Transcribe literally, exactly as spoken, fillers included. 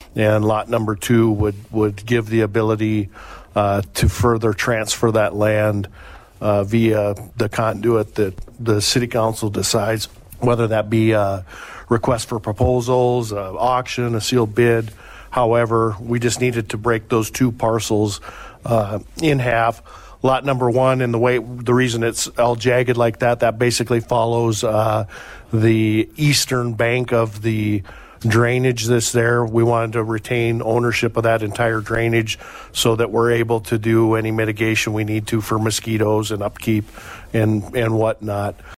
and lot number two would, would give the ability uh, to further transfer that land uh, via the conduit that the city council decides, whether that be a request for proposals, a auction, a sealed bid. However, we just needed to break those two parcels uh, in half. Lot number one, and the way the reason it's all jagged like that, that basically follows uh, the eastern bank of the drainage that's there. We wanted to retain ownership of that entire drainage so that we're able to do any mitigation we need to for mosquitoes and upkeep and and whatnot.